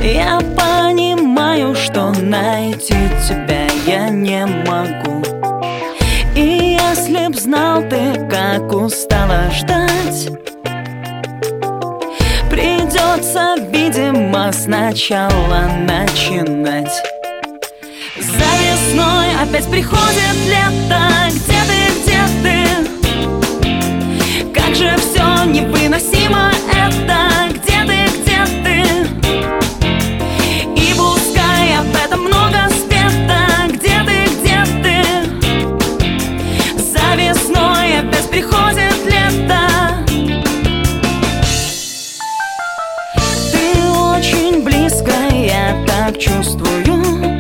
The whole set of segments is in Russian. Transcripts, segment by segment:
Я понимаю, что найти тебя я не могу. И если б знал ты, как устала ждать, придется, видимо, сначала начинать. За весной опять приходит лето. Где ты, где ты? Как же все невыносимо это. Где ты, и пускай об этом много спето. Где ты, за весной опять приходит лето. Ты очень близко, я так чувствую.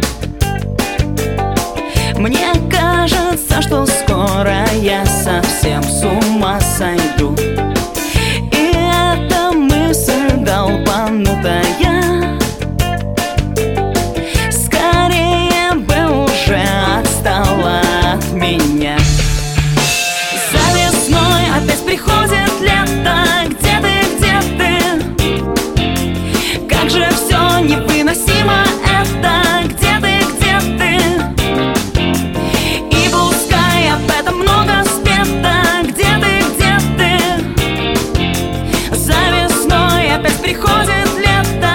Мне кажется, что скоро я совсем с ума сойду. И эта мысль долбанутая скорее бы уже отстала от меня. За весной опять приходит лето. Где ты? Как же все невыносимо это. Где ты? Об этом много спето. Где ты? За весной опять приходит лето.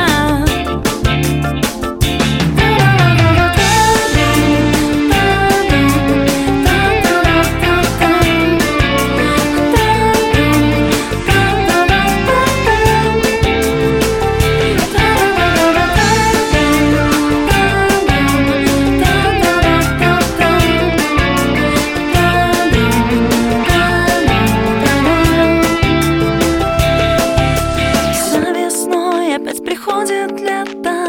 Опять приходит лето.